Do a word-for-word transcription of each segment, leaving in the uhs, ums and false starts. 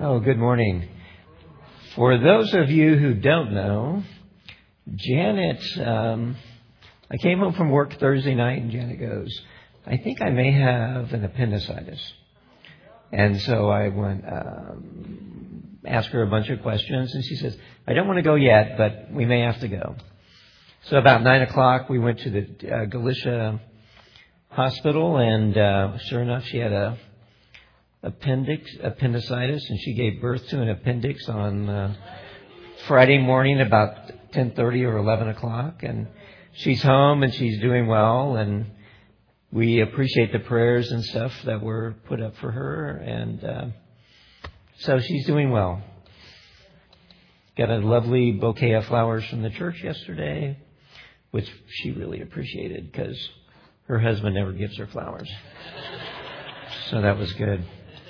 Oh, good morning. For those of you who don't know, Janet, um, I came home from work Thursday night and Janet goes, I think I may have an appendicitis. And so I went, um, asked her a bunch of questions, and she says, I don't want to go yet, but we may have to go. So about nine o'clock, we went to the uh, Galicia hospital, and uh, sure enough, she had a appendix, appendicitis, and she gave birth to an appendix on uh, Friday morning about ten thirty or eleven o'clock. And she's home and she's doing well, and we appreciate the prayers and stuff that were put up for her. And uh, so she's doing well. Got a lovely bouquet of flowers from the church yesterday, which she really appreciated because her husband never gives her flowers. So that was good.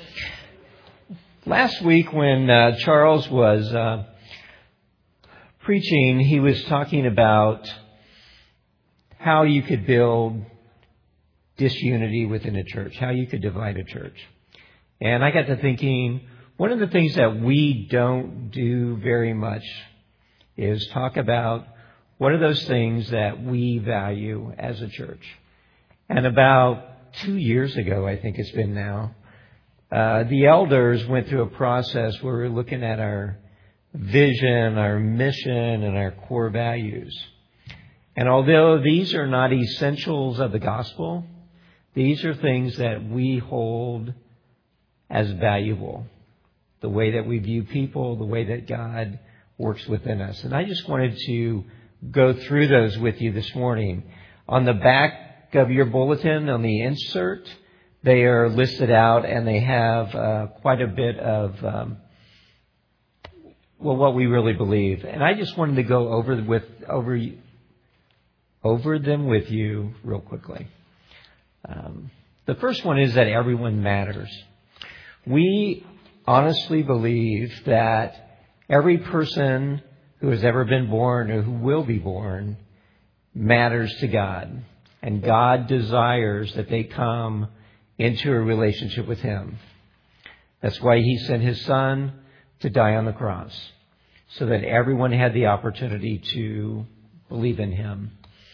Last week when uh, Charles was uh, preaching, he was talking about how you could build disunity within a church, how you could divide a church. And I got to thinking, one of the things that we don't do very much is talk about what are those things that we value as a church. And about two years ago, I think it's been now, Uh, the elders went through a process where we were looking at our vision, our mission, and our core values. And although these are not essentials of the gospel, these are things that we hold as valuable. The way that we view people, the way that God works within us. And I just wanted to go through those with you this morning. On the back of your bulletin, on the insert, they are listed out, and they have uh, quite a bit of, um, well, what we really believe. And I just wanted to go over with over over them with you real quickly. Um, the first one is that everyone matters. We honestly believe that every person who has ever been born or who will be born matters to God, and God desires that they come into a relationship with Him. That's why He sent His Son to die on the cross, so that everyone had the opportunity to believe in Him.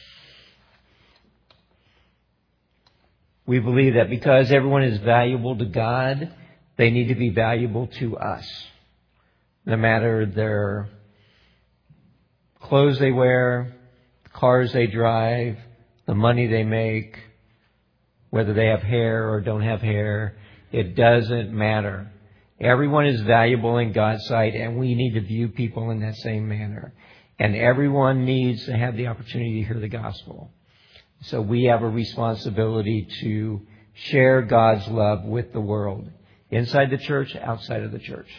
We believe that because everyone is valuable to God, they need to be valuable to us. No matter their clothes they wear, the cars they drive, the money they make, whether they have hair or don't have hair, it doesn't matter. Everyone is valuable in God's sight, and we need to view people in that same manner. And everyone needs to have the opportunity to hear the gospel. So we have a responsibility to share God's love with the world, inside the church, outside of the church.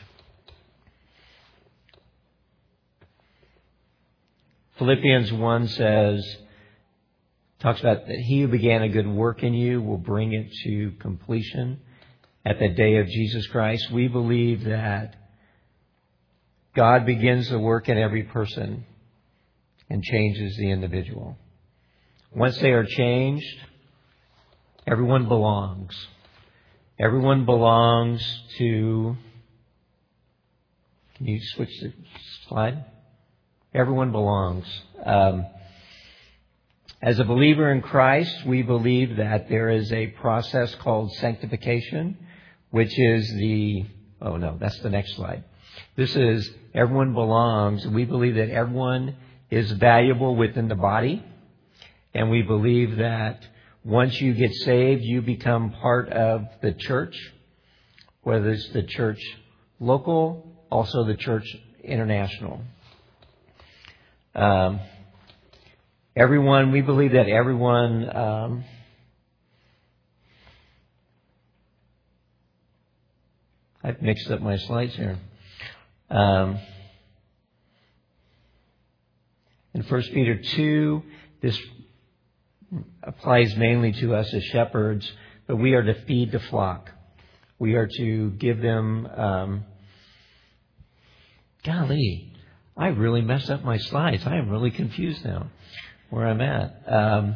Philippians one says, talks about that He who began a good work in you will bring it to completion at the day of Jesus Christ. We believe that God begins the work in every person and changes the individual. Once they are changed, everyone belongs. Everyone belongs to... Can you switch the slide? Everyone belongs. Um, As a believer in Christ, we believe that there is a process called sanctification, which is the, oh no, that's the next slide. This is everyone belongs. We believe that everyone is valuable within the body. And we believe that once you get saved, you become part of the church, whether it's the church local, also the church international. Um, Everyone, we believe that everyone um, I've mixed up my slides here. Um, in First Peter two, this applies mainly to us as shepherds, but we are to feed the flock. We are to give them... Um, golly, I really messed up my slides. I am really confused now where I'm at. Um,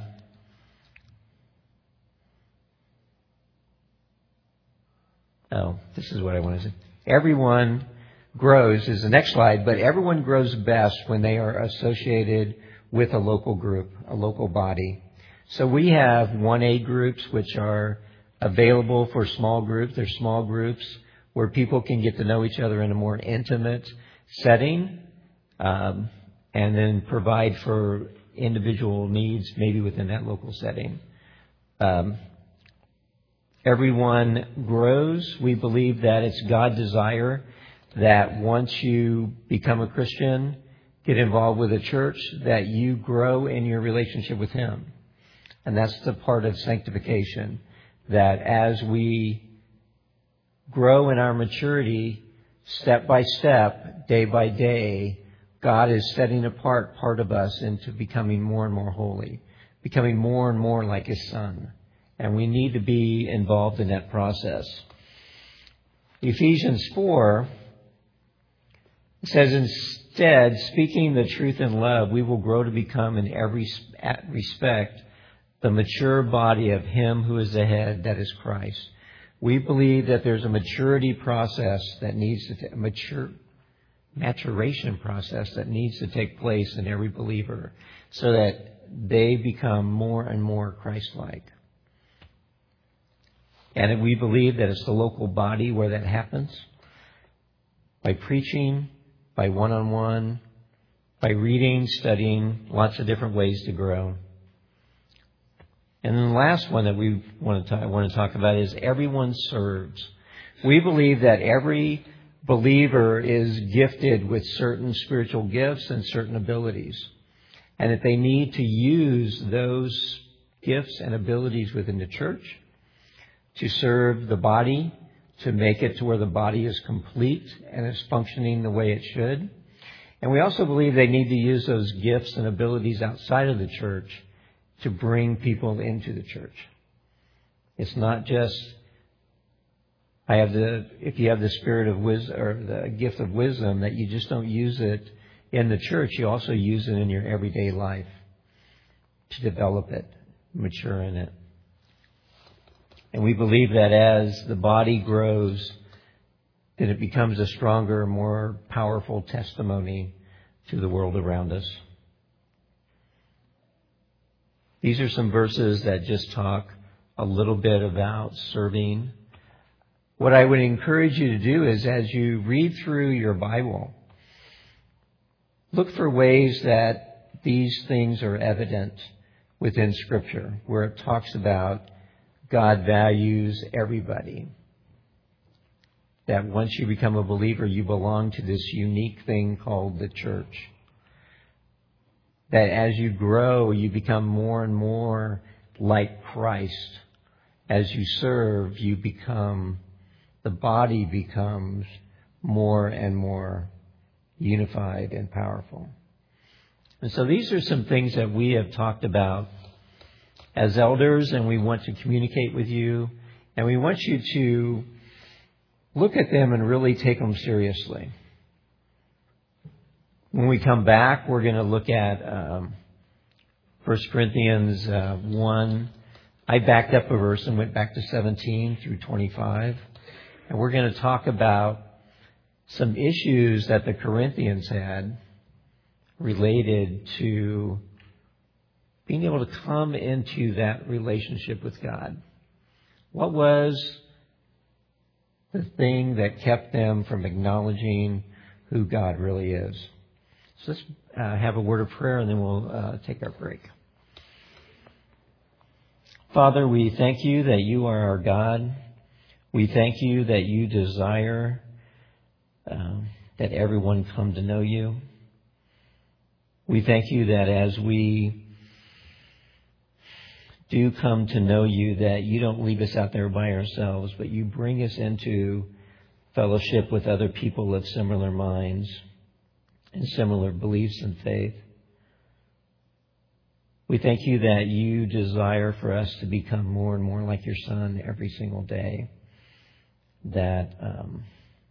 oh, this is what I want to say. everyone grows, is the next slide, but everyone grows best when they are associated with a local group, a local body. So we have one A groups, which are available for small groups. They're small groups where people can get to know each other in a more intimate setting, um, and then provide for individual needs maybe within that local setting. Um, everyone grows. We believe that it's God's desire that once you become a Christian, get involved with a church, that you grow in your relationship with Him. And that's the part of sanctification, that as we grow in our maturity, step by step, day by day, God is setting apart part of us into becoming more and more holy, becoming more and more like His Son. And we need to be involved in that process. Ephesians four says, instead, speaking the truth in love, we will grow to become in every respect the mature body of Him who is the head, that is Christ. We believe that there's a maturity process that needs to, a mature, maturation process that needs to take place in every believer so that they become more and more Christ-like. And we believe that it's the local body where that happens, by preaching, by one-on-one, by reading, studying, lots of different ways to grow. And then the last one that we want to talk, want to talk about is everyone serves. We believe that every believer is gifted with certain spiritual gifts and certain abilities, and that they need to use those gifts and abilities within the church to serve the body, to make it to where the body is complete and is functioning the way it should. And we also believe they need to use those gifts and abilities outside of the church to bring people into the church. It's not just, I have the, if you have the spirit of wisdom or the gift of wisdom, that you just don't use it in the church. You also use it in your everyday life to develop it, mature in it. And we believe that as the body grows, that it becomes a stronger, more powerful testimony to the world around us. These are some verses that just talk a little bit about serving. What I would encourage you to do is, as you read through your Bible, look for ways that these things are evident within Scripture, where it talks about God values everybody. That once you become a believer, you belong to this unique thing called the church. That as you grow, you become more and more like Christ. As you serve, you become, the body becomes more and more unified and powerful. And so these are some things that we have talked about as elders, and we want to communicate with you, and we want you to look at them and really take them seriously. When we come back, we're going to look at um, First Corinthians uh, one. I backed up a verse and went back to seventeen through twenty-five. And we're going to talk about some issues that the Corinthians had related to being able to come into that relationship with God. What was the thing that kept them from acknowledging who God really is? So let's uh, have a word of prayer, and then we'll uh, take our break. Father, we thank you that you are our God. We thank you that you desire uh, that everyone come to know you. We thank you that as we do come to know you, that you don't leave us out there by ourselves, but you bring us into fellowship with other people of similar minds and similar beliefs and faith. We thank you that you desire for us to become more and more like your Son every single day, that um,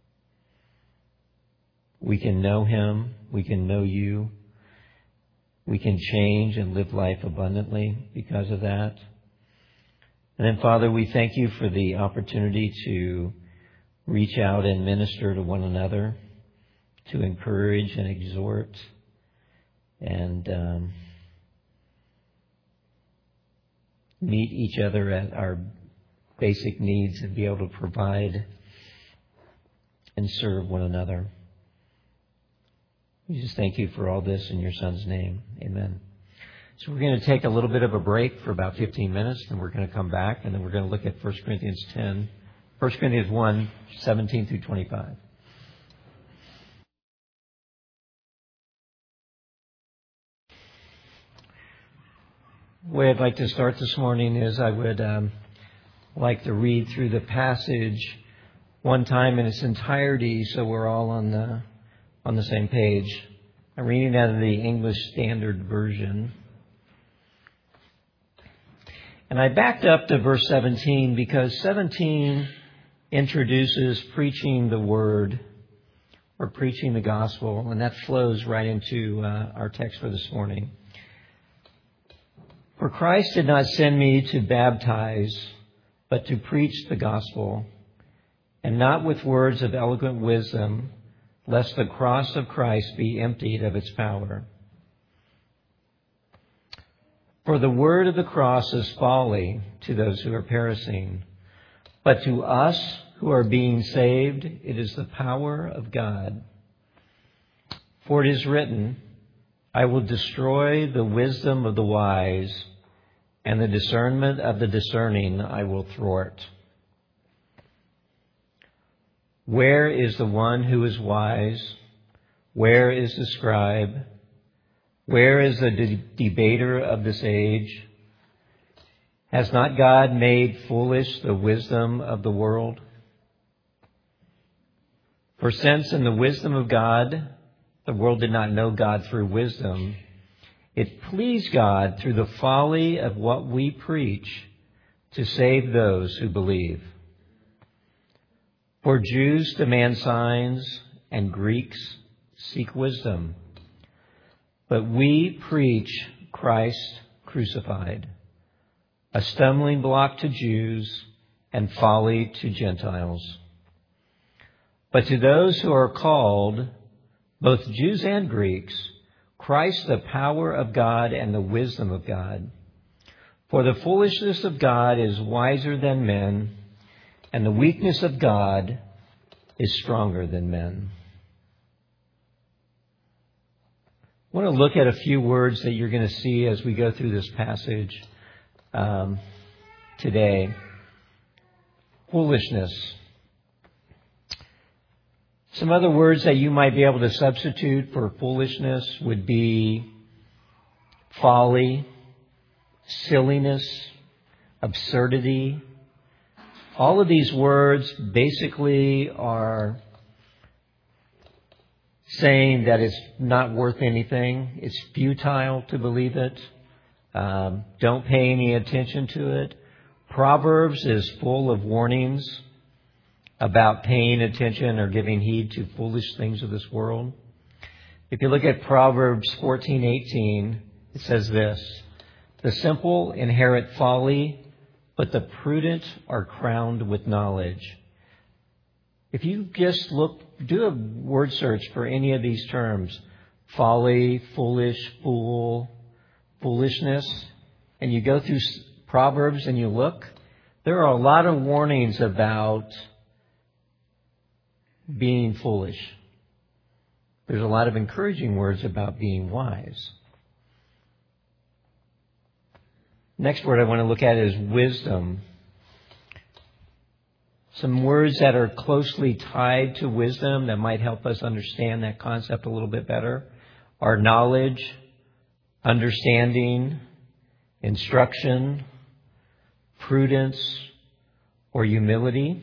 we can know him, we can know you, we can change and live life abundantly because of that. And then, Father, we thank you for the opportunity to reach out and minister to one another, to encourage and exhort, and um, meet each other at our basic needs and be able to provide and serve one another. We just thank you for all this in your Son's name. Amen. So we're going to take a little bit of a break for about fifteen minutes, and we're going to come back, and then we're going to look at First Corinthians ten, First Corinthians one, seventeen through twenty-five. The way I'd like to start this morning is I would um, like to read through the passage one time in its entirety, so we're all on the on the same page. I'm reading out of the English Standard Version. And I backed up to verse seventeen because seventeen introduces preaching the word or preaching the gospel, and that flows right into uh, our text for this morning. For Christ did not send me to baptize, but to preach the gospel, and not with words of eloquent wisdom, lest the cross of Christ be emptied of its power. For the word of the cross is folly to those who are perishing, but to us who are being saved, it is the power of God. For it is written, I will destroy the wisdom of the wise, and the discernment of the discerning I will thwart. Where is the one who is wise? Where is the scribe? Where is the de- debater of this age? Has not God made foolish the wisdom of the world? For since in the wisdom of God, the world did not know God through wisdom, it pleased God through the folly of what we preach to save those who believe. For Jews demand signs and Greeks seek wisdom. But we preach Christ crucified, a stumbling block to Jews and folly to Gentiles. But to those who are called, both Jews and Greeks, Christ the power of God and the wisdom of God. For the foolishness of God is wiser than men, and the weakness of God is stronger than men. I want to look at a few words that you're going to see as we go through this passage um, today. Foolishness. Some other words that you might be able to substitute for foolishness would be folly, silliness, absurdity. All of these words basically are saying that it's not worth anything. It's futile to believe it. Um, don't pay any attention to it. Proverbs is full of warnings about paying attention or giving heed to foolish things of this world. If you look at Proverbs fourteen eighteen, it says this, the simple inherit folly, but the prudent are crowned with knowledge. If you just look, do a word search for any of these terms, folly, foolish, fool, foolishness, and you go through Proverbs and you look, there are a lot of warnings about being foolish. There's a lot of encouraging words about being wise. Next word I want to look at is wisdom. Some words that are closely tied to wisdom that might help us understand that concept a little bit better are knowledge, understanding, instruction, prudence, or humility.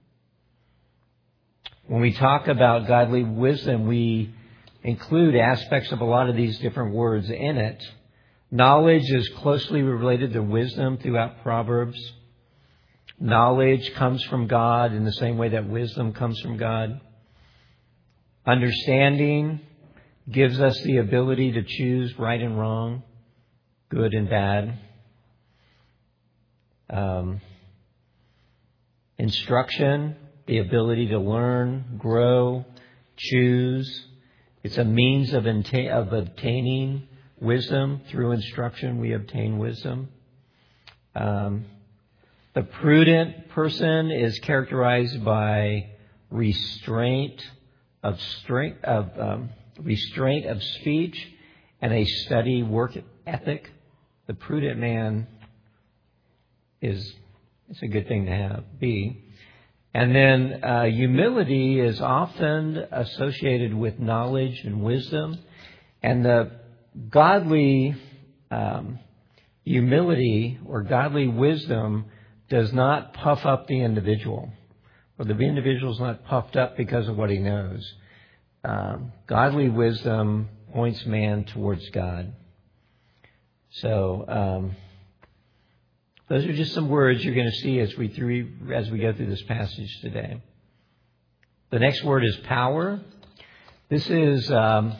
When we talk about godly wisdom, we include aspects of a lot of these different words in it. Knowledge is closely related to wisdom throughout Proverbs. Knowledge comes from God in the same way that wisdom comes from God. Understanding gives us the ability to choose right and wrong, good and bad. Um, instruction the ability to learn, grow, choose. It's a means of, enta- of obtaining wisdom. Through instruction, we obtain wisdom. Um, the prudent person is characterized by restraint of strength of um, restraint of speech and a steady work ethic. The prudent man is it's a good thing to have. Be. And then uh, humility is often associated with knowledge and wisdom. And the godly um, humility or godly wisdom does not puff up the individual. Or the individual is not puffed up because of what he knows. Um, godly wisdom points man towards God. So um, those are just some words you're going to see as we through, as we go through this passage today. The next word is power. This is um,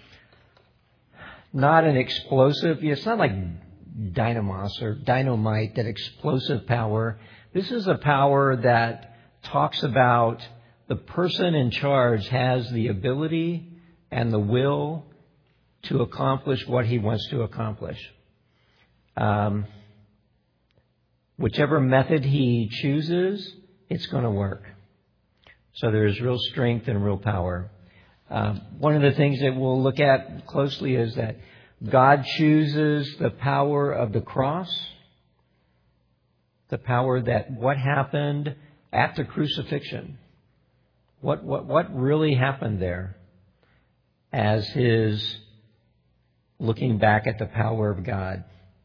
not an explosive. It's not like dynamos or dynamite, that explosive power. This is a power that talks about the person in charge has the ability and the will to accomplish what he wants to accomplish. Um, whichever method he chooses, it's going to work. So there is real strength and real power. Um, one of the things that we'll look at closely is that God chooses the power of the cross, the power that what happened at the crucifixion, what what what really happened there, as his looking back at the power of God.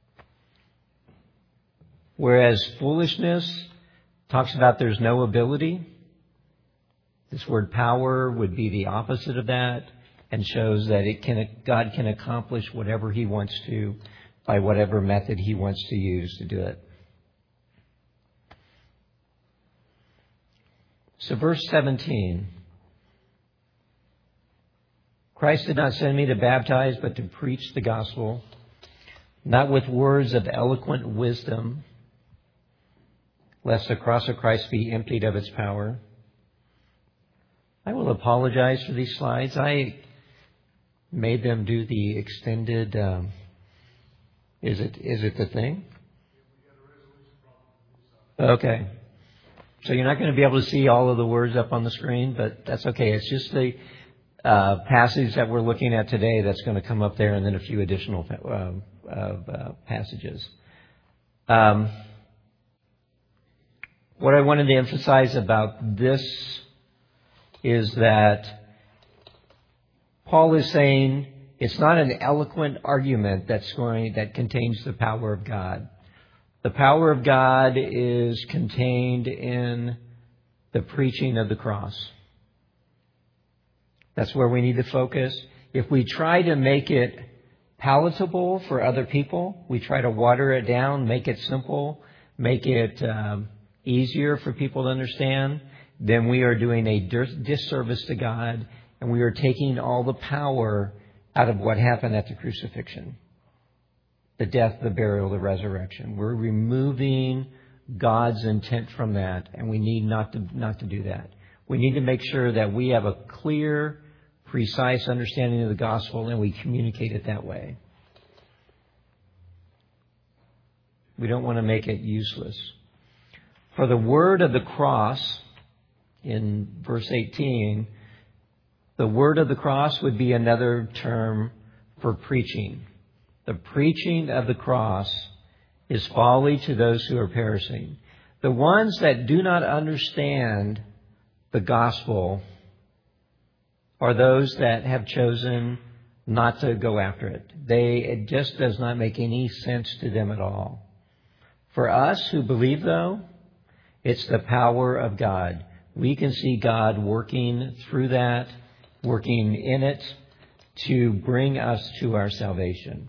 Whereas foolishness talks about there's no ability, this word power would be the opposite of that and shows that it can God can accomplish whatever he wants to by whatever method he wants to use to do it. So verse seventeen. Christ did not send me to baptize, but to preach the gospel, not with words of eloquent wisdom, lest the cross of Christ be emptied of its power. I will apologize for these slides. I made them do the extended. Um, is it is it the thing? Okay. So you're not going to be able to see all of the words up on the screen, but that's okay. It's just the uh, passage that we're looking at today that's going to come up there, and then a few additional uh, uh, passages. Um, what I wanted to emphasize about this is that Paul is saying it's not an eloquent argument that's going that contains the power of God. The power of God is contained in the preaching of the cross. That's where we need to focus. If we try to make it palatable for other people, we try to water it down, make it simple, make it um, easier for people to understand, then we are doing a disservice to God, and we are taking all the power out of what happened at the crucifixion. The death, the burial, the resurrection. We're removing God's intent from that, and we need not to not to do that. We need to make sure that we have a clear, precise understanding of the gospel, and we communicate it that way. We don't want to make it useless. For the word of the cross, in verse eighteen, the word of the cross would be another term for preaching. The preaching of the cross is folly to those who are perishing. The ones that do not understand the gospel are those that have chosen not to go after it. They, it just does not make any sense to them at all. For us who believe, though, it's the power of God. We can see God working through that, working in it to bring us to our salvation.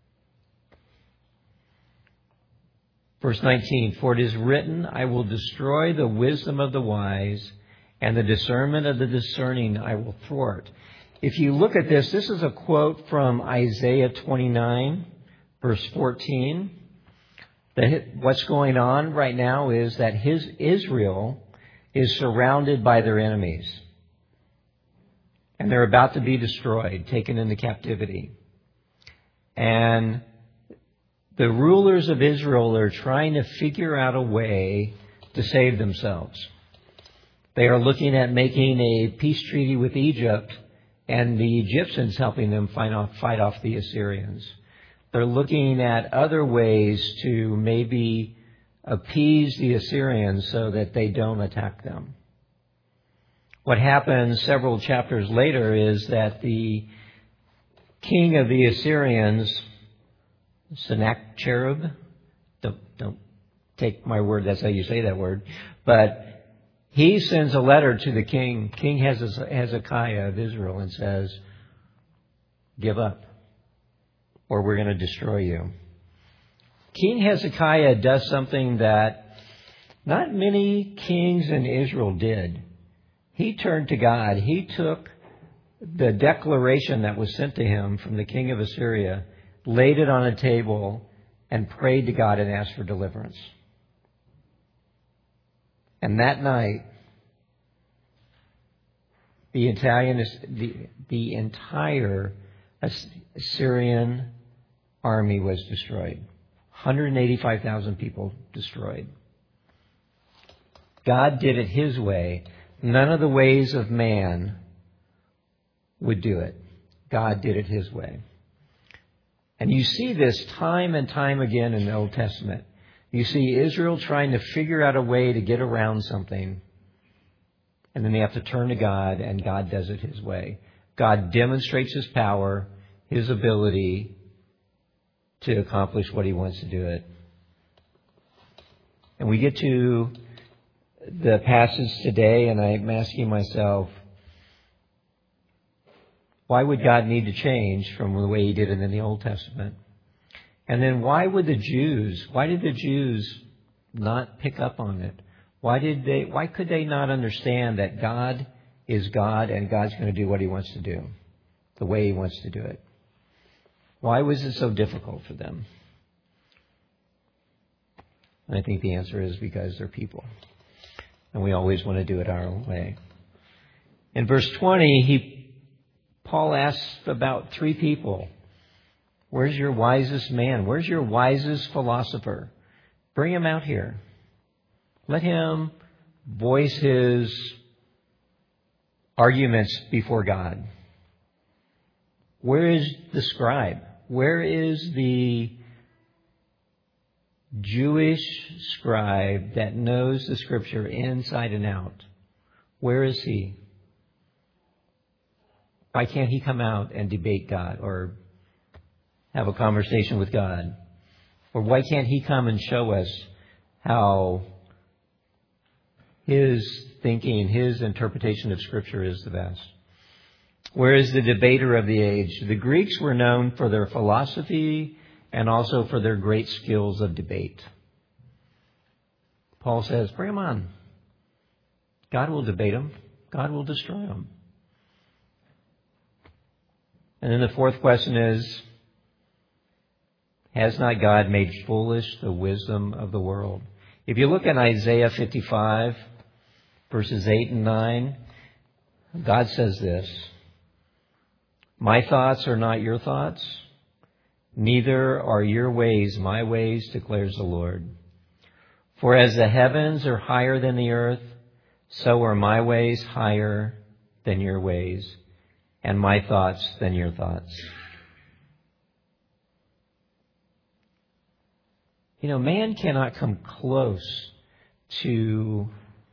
Verse nineteen, for it is written, I will destroy the wisdom of the wise, and the discernment of the discerning I will thwart. If you look at this, this is a quote from Isaiah twenty-nine, verse fourteen. The, what's going on right now is that his Israel is surrounded by their enemies. And they're about to be destroyed, taken into captivity. And the rulers of Israel are trying to figure out a way to save themselves. They are looking at making a peace treaty with Egypt and the Egyptians helping them fight off, fight off the Assyrians. They're looking at other ways to maybe appease the Assyrians so that they don't attack them. What happens several chapters later is that the king of the Assyrians, Sennacherib, don't, don't take my word, that's how you say that word, but he sends a letter to the king, King Hezekiah of Israel, and says, give up, or we're going to destroy you. King Hezekiah does something that not many kings in Israel did. He turned to God. He took the declaration that was sent to him from the king of Assyria, laid it on a table, and prayed to God and asked for deliverance. And that night, the Italian, the, the entire Assyrian army was destroyed. one hundred eighty-five thousand people destroyed. God did it His way. None of the ways of man would do it. God did it His way. And you see this time and time again in the Old Testament. You see Israel trying to figure out a way to get around something. And then they have to turn to God, and God does it His way. God demonstrates His power, His ability to accomplish what He wants to do it. And we get to the passage today, and I'm asking myself, why would God need to change from the way He did it in the Old Testament? And then why would the Jews, why did the Jews not pick up on it? Why did they, why could they not understand that God is God and God's going to do what He wants to do, the way He wants to do it? Why was it so difficult for them? And I think the answer is because they're people. And we always want to do it our own way. In verse twenty, he, Paul asks about three people. Where's your wisest man? Where's your wisest philosopher? Bring him out here. Let him voice his arguments before God. Where is the scribe? Where is the Jewish scribe that knows the Scripture inside and out? Where is he? Why can't he come out and debate God or have a conversation with God? Or why can't he come and show us how his thinking, his interpretation of Scripture is the best? Where is the debater of the age? The Greeks were known for their philosophy and also for their great skills of debate. Paul says, bring them on. God will debate them. God will destroy them. And then the fourth question is, has not God made foolish the wisdom of the world? If you look at Isaiah fifty-five, verses eight and nine, God says this, my thoughts are not your thoughts, neither are your ways my ways, declares the Lord. For as the heavens are higher than the earth, so are my ways higher than your ways, and my thoughts than your thoughts. You know, man cannot come close to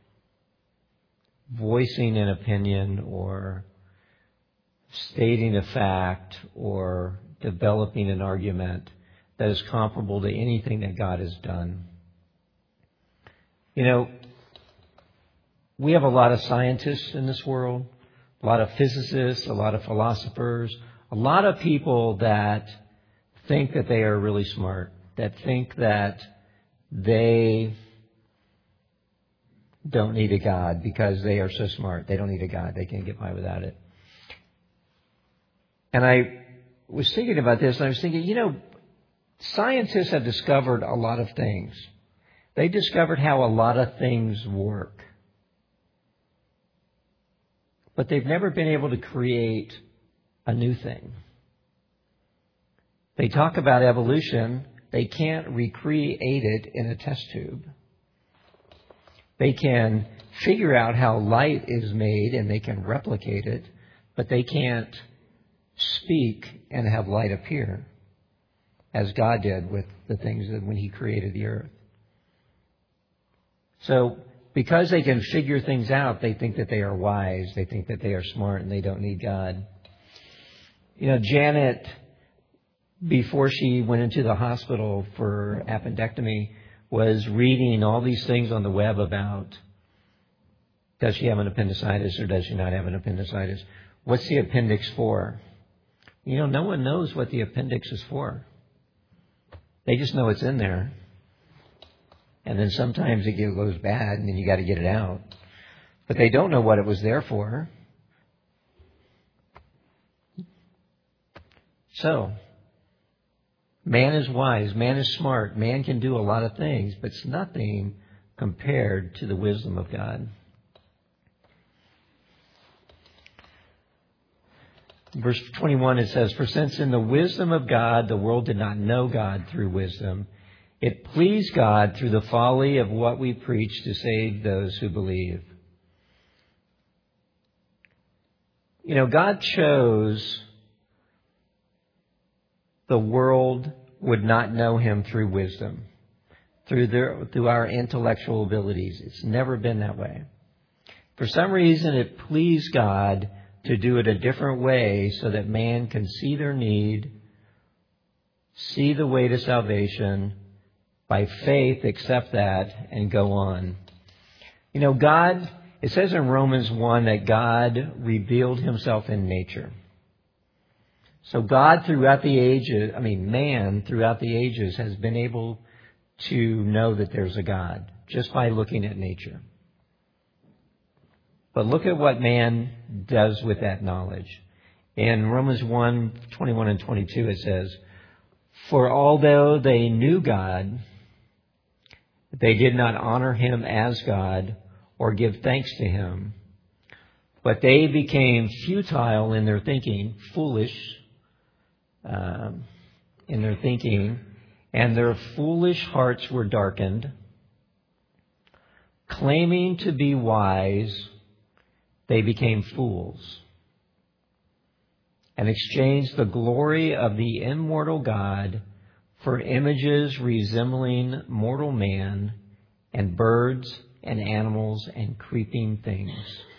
voicing an opinion or stating a fact or developing an argument that is comparable to anything that God has done. You know, we have a lot of scientists in this world, a lot of physicists, a lot of philosophers, a lot of people that think that they are really smart, that think that they don't need a God because they are so smart. They don't need a God. They can get by without it. And I was thinking about this, and I was thinking, you know, scientists have discovered a lot of things. They discovered how a lot of things work. but they've never been able to create a new thing. They talk about evolution. They can't recreate it in a test tube. They can figure out how light is made and they can replicate it, but they can't speak and have light appear as God did with the things that when He created the earth. So because they can figure things out, they think that they are wise. They think that they are smart and they don't need God. You know, Janet, before she went into the hospital for appendectomy, was reading all these things on the web about, does she have an appendicitis or does she not have an appendicitis? What's the appendix for? You know, no one knows what the appendix is for. They just know it's in there. And then sometimes it goes bad and then you got to get it out. But they don't know what it was there for. So, man is wise, man is smart, man can do a lot of things, but it's nothing compared to the wisdom of God. Verse twenty-one, it says, "For since in the wisdom of God the world did not know God through wisdom, it pleased God through the folly of what we preach to save those who believe." You know, God chose the world would not know Him through wisdom, through their, through our intellectual abilities. It's never been that way. For some reason, it pleased God to do it a different way so that man can see their need, see the way to salvation, by faith accept that, and go on. You know, God, it says in Romans one that God revealed Himself in nature. So God throughout the ages, I mean man throughout the ages has been able to know that there's a God just by looking at nature. But look at what man does with that knowledge. In Romans one, twenty-one and twenty-two it says, "For although they knew God, they did not honor Him as God or give thanks to Him, but they became futile in their thinking," foolish um, in their thinking, "and their foolish hearts were darkened. Claiming to be wise, they became fools and exchanged the glory of the immortal God for images resembling mortal man and birds and animals and creeping things."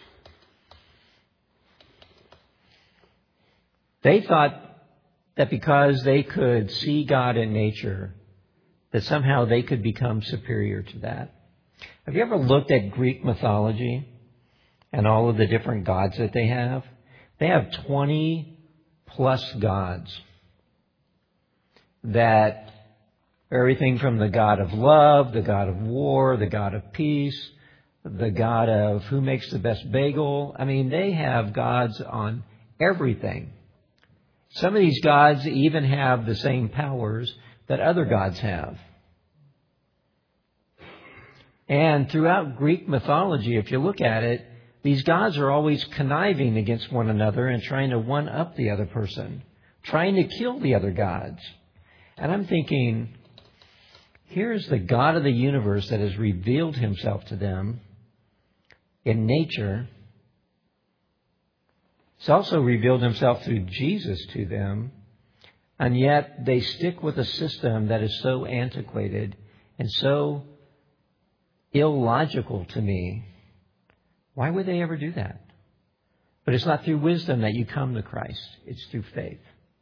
They thought that because they could see God in nature, that somehow they could become superior to that. Have you ever looked at Greek mythology and all of the different gods that they have? They have twenty plus gods that are everything from the god of love, the god of war, the god of peace, the god of who makes the best bagel. I mean, they have gods on everything. Some of these gods even have the same powers that other gods have. And throughout Greek mythology, if you look at it, these gods are always conniving against one another and trying to one-up the other person, trying to kill the other gods. And I'm thinking, here's the God of the universe that has revealed Himself to them in nature. He's also revealed Himself through Jesus to them, and yet they stick with a system that is so antiquated and so illogical to me. Why would they ever do that? But it's not through wisdom that you come to Christ. It's through faith.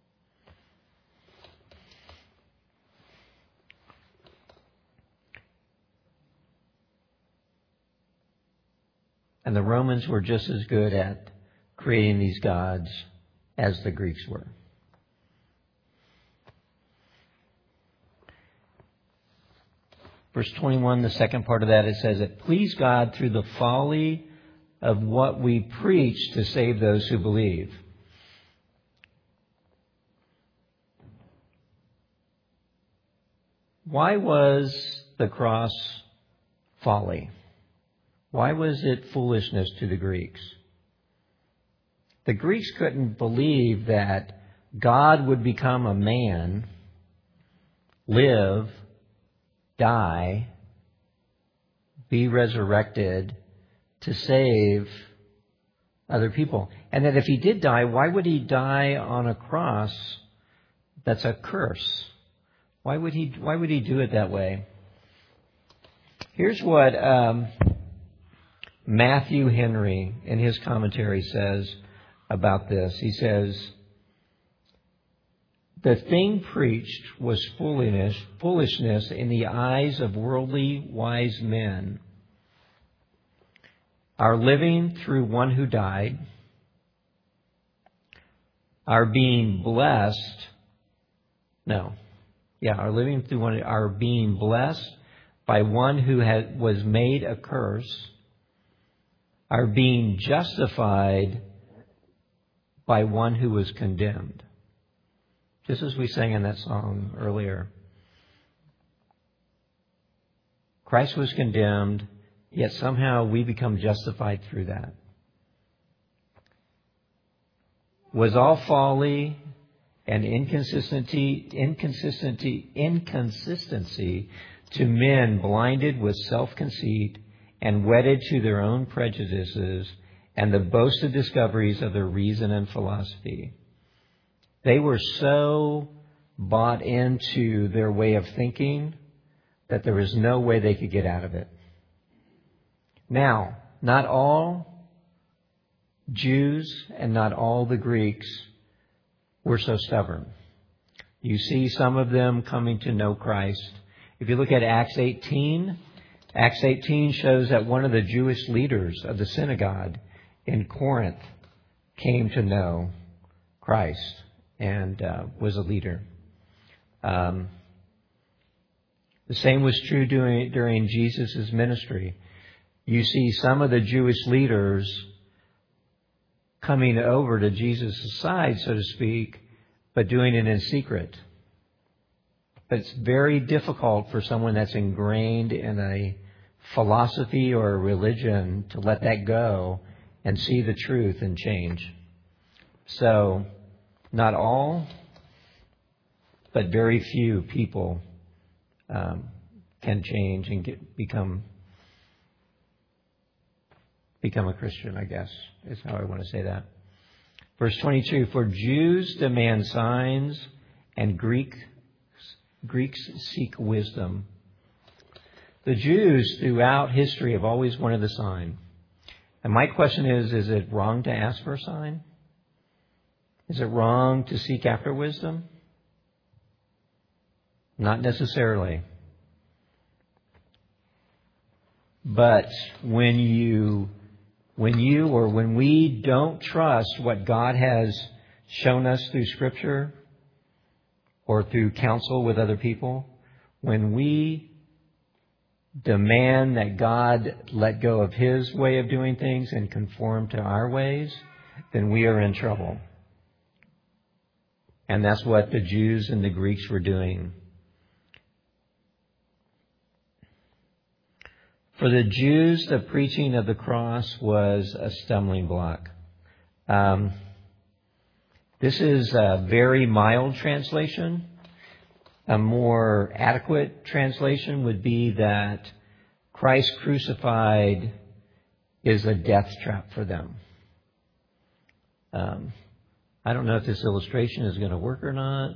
And the Romans were just as good at creating these gods as the Greeks were. Verse twenty-one, the second part of that, it says, "It pleased God through the folly of what we preach to save those who believe." Why was the cross folly? Why was it foolishness to the Greeks? The Greeks couldn't believe that God would become a man, live, die, be resurrected to save other people. And that if he did die, why would he die on a cross that's a curse? Why would he, why would he do it that way? Here's what um, Matthew Henry in his commentary says about this. He says, "The thing preached was foolishness, foolishness in the eyes of worldly wise men. Our living through one who died, our being blessed, no, yeah, our living through one, our being blessed by one who had, was made a curse, our being justified by one who was condemned." Just as we sang in that song earlier. Christ was condemned, yet somehow we become justified through that. Was all folly and inconsistency, inconsistency, inconsistency to men blinded with self-conceit and wedded to their own prejudices and the boasted discoveries of their reason and philosophy. They were so bought into their way of thinking that there was no way they could get out of it. Now, not all Jews and not all the Greeks were so stubborn. You see some of them coming to know Christ. If you look at Acts eighteen, Acts eighteen shows that one of the Jewish leaders of the synagogue in Corinth came to know Christ and uh, was a leader. Um, the same was true during, during Jesus' ministry. You see some of the Jewish leaders coming over to Jesus' side, so to speak, but doing it in secret. But it's very difficult for someone that's ingrained in a philosophy or a religion to let that go and see the truth and change. So, not all, but very few people um, can change and get, become become a Christian, I guess, is how I want to say that. Verse twenty-two, "For Jews demand signs and Greek, Greeks seek wisdom." The Jews throughout history have always wanted a sign. And my question is, is it wrong to ask for a sign? Is it wrong to seek after wisdom? Not necessarily. But when you, when you or when we don't trust what God has shown us through Scripture or through counsel with other people, when we demand that God let go of His way of doing things and conform to our ways, then we are in trouble. And that's what the Jews and the Greeks were doing. For the Jews, the preaching of the cross was a stumbling block. Um, this is a very mild translation. A more adequate translation would be that Christ crucified is a death trap for them. Um, I don't know if this illustration is going to work or not.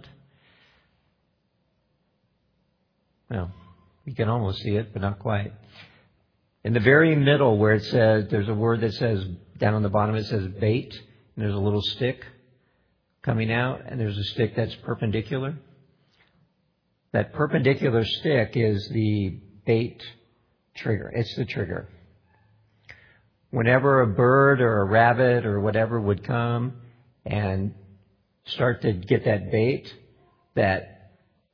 Well, you can almost see it, but not quite. In the very middle where it says, there's a word that says, down on the bottom it says bait, and there's a little stick coming out, and there's a stick that's perpendicular. That perpendicular stick is the bait trigger. It's the trigger. Whenever a bird or a rabbit or whatever would come and start to get that bait, that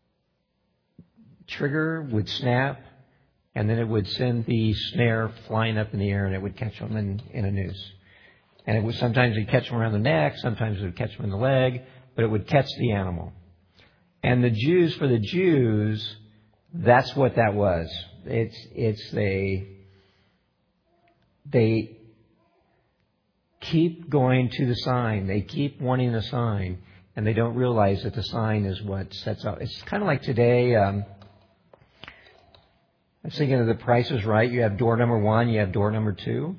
trigger would snap, and then it would send the snare flying up in the air, and it would catch them in, in a noose. And it would sometimes it would catch them around the neck, sometimes it would catch them in the leg, but it would catch the animal. And the Jews, for the Jews, that's what that was. It's it's a they keep going to the sign. They keep wanting the sign, and they don't realize that the sign is what sets up. It's kind of like today. Um, I was thinking of The Price is Right. You have door number one, you have door number two.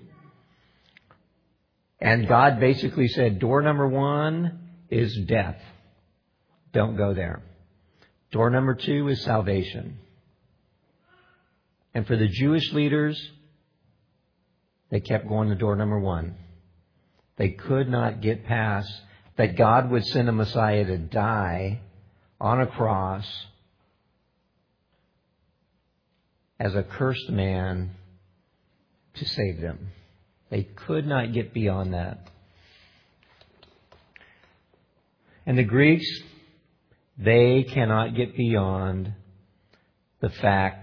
And God basically said, door number one is death. Don't go there. Door number two is salvation. And for the Jewish leaders, they kept going to door number one. They could not get past that God would send a Messiah to die on a cross as a cursed man to save them. They could not get beyond that. And the Greeks, they cannot get beyond the fact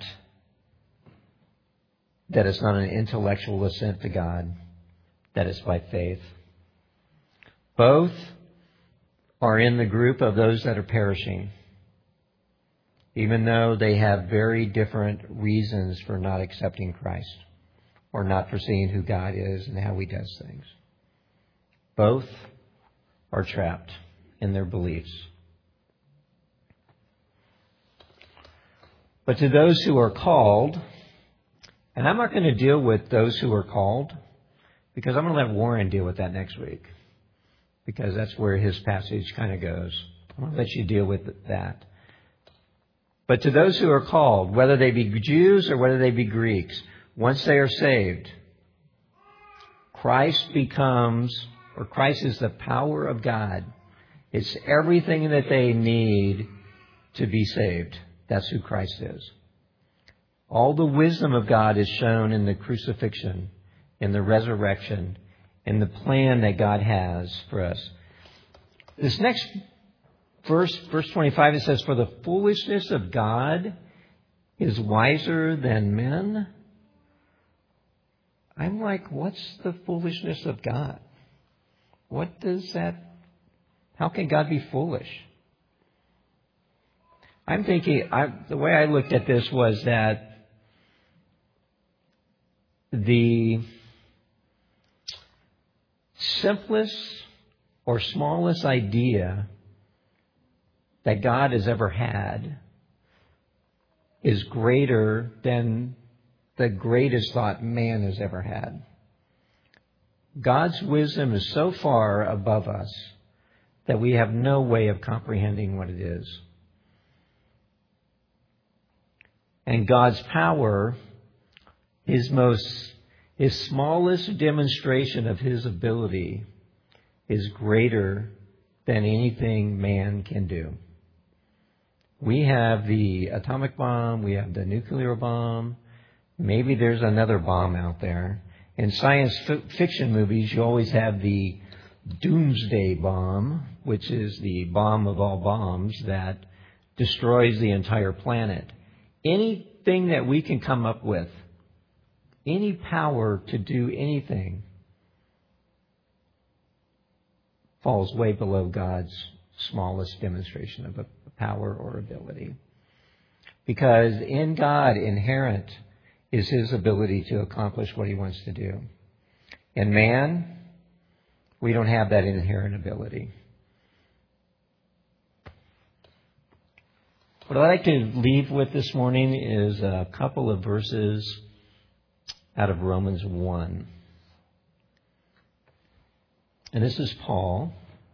that it's not an intellectual assent to God, that it's by faith. Both are in the group of those that are perishing, even though they have very different reasons for not accepting Christ or not foreseeing who God is and how He does things. Both are trapped in their beliefs. But to those who are called, and I'm not going to deal with those who are called, because I'm going to let Warren deal with that next week, because that's where his passage kind of goes. I'm going to let you deal with that. But to those who are called, whether they be Jews or whether they be Greeks, once they are saved, Christ becomes, or Christ is the power of God. It's everything that they need to be saved. That's who Christ is. All the wisdom of God is shown in the crucifixion, in the resurrection, in the plan that God has for us. This next verse, verse twenty-five, it says, "For the foolishness of God is wiser than men." I'm like, what's the foolishness of God? What does that, how can God be foolish? I'm thinking, I, the way I looked at this was that the simplest or smallest idea that God has ever had is greater than the greatest thought man has ever had. God's wisdom is so far above us that we have no way of comprehending what it is. And God's power, His most, His smallest demonstration of His ability is greater than anything man can do. We have the atomic bomb, we have the nuclear bomb, maybe there's another bomb out there. In science f- fiction movies, you always have the doomsday bomb, which is the bomb of all bombs that destroys the entire planet. Anything that we can come up with, any power to do anything, falls way below God's smallest demonstration of a power or ability. Because in God, inherent is His ability to accomplish what He wants to do. In man, we don't have that inherent ability. What I'd like to leave with this morning is a couple of verses out of Romans one. And this is Paul.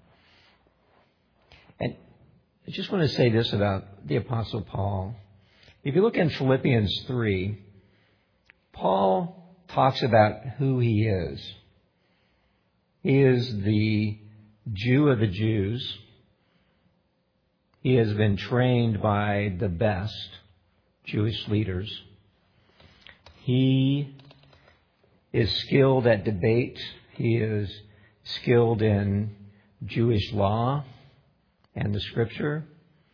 And I just want to say this about the Apostle Paul. If you look in Philippians three, Paul talks about who he is. He is the Jew of the Jews. He has been trained by the best Jewish leaders. He is skilled at debate. He is skilled in Jewish law and the Scripture.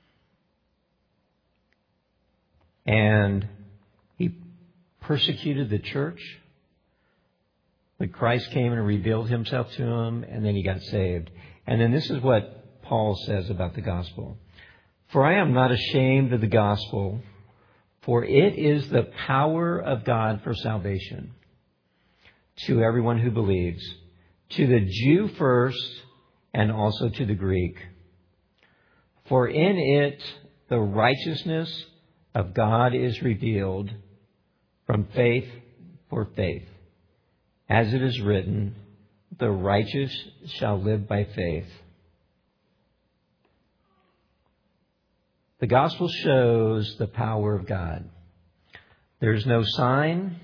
And he persecuted the church. But Christ came and revealed Himself to him, and then he got saved. And then this is what Paul says about the gospel. "For I am not ashamed of the gospel, for it is the power of God for salvation to everyone who believes, to the Jew first and also to the Greek. For in it the righteousness of God is revealed from faith for faith. As it is written, the righteous shall live by faith. The gospel shows the power of God. There's no sign,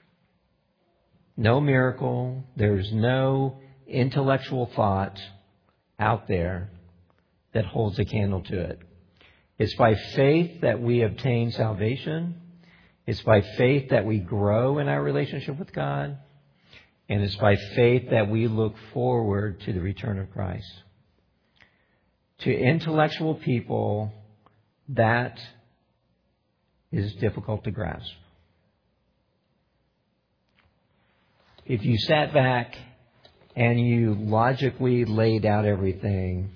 no miracle, there's no intellectual thought out there that holds a candle to it. It's by faith that we obtain salvation. It's by faith that we grow in our relationship with God. And it's by faith that we look forward to the return of Christ. To intellectual people, that is difficult to grasp. If you sat back and you logically laid out everything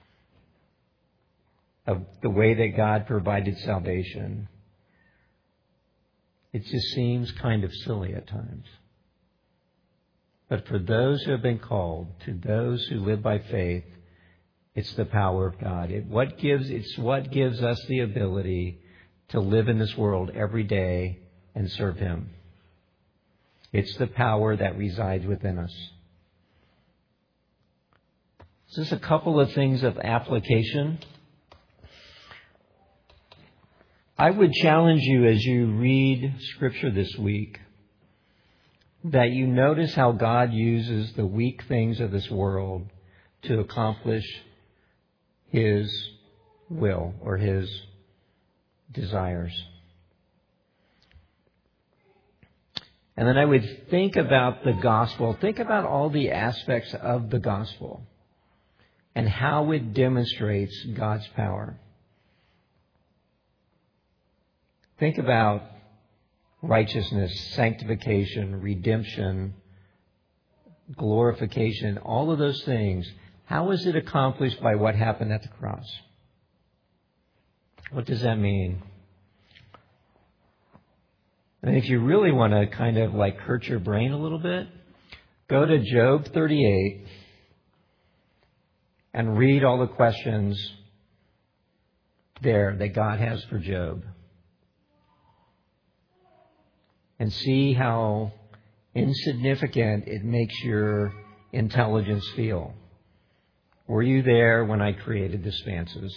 of the way that God provided salvation, it just seems kind of silly at times. But for those who have been called, to those who live by faith, it's the power of God. It what gives it's what gives us the ability to live in this world every day and serve Him. It's the power that resides within us. Just a couple of things of application. I would challenge you as you read Scripture this week that you notice how God uses the weak things of this world to accomplish His will or His desires. And then I would think about the gospel. Think about all the aspects of the gospel and how it demonstrates God's power. Think about righteousness, sanctification, redemption, glorification, all of those things. How is it accomplished by what happened at the cross? What does that mean? And if you really want to kind of like hurt your brain a little bit, go to Job thirty-eight and read all the questions there that God has for Job. And see how insignificant it makes your intelligence feel. Were you there when I created the expanses?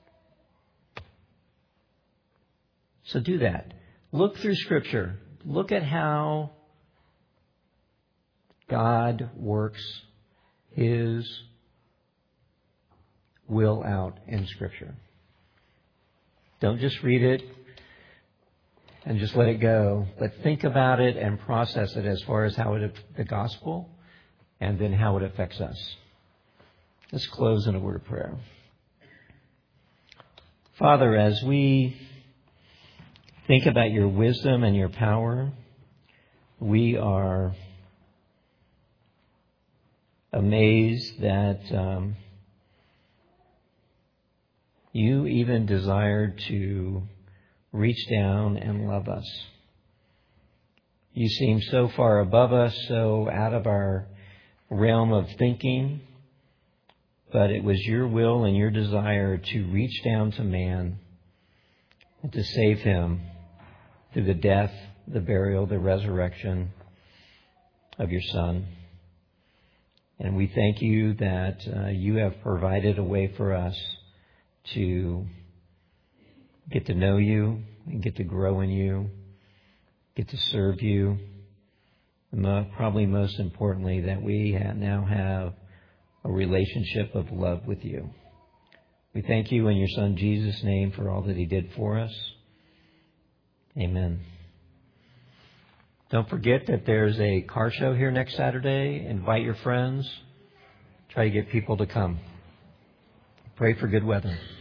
So do that. Look through Scripture. Look at how God works His will out in Scripture. Don't just read it and just let it go, but think about it and process it as far as how it, the gospel, and then how it affects us. Let's close in a word of prayer. Father, as we think about your wisdom and your power, we are amazed that um, you even desired to reach down and love us. You seem so far above us, so out of our realm of thinking, but it was your will and your desire to reach down to man and to save him through the death, the burial, the resurrection of your Son. And we thank you that uh, you have provided a way for us to get to know you and get to grow in you, get to serve you, and probably most importantly, that we now have a relationship of love with you. We thank you in your Son Jesus' name for all that He did for us. Amen. Don't forget that there's a car show here next Saturday. Invite your friends. Try to get people to come. Pray for good weather.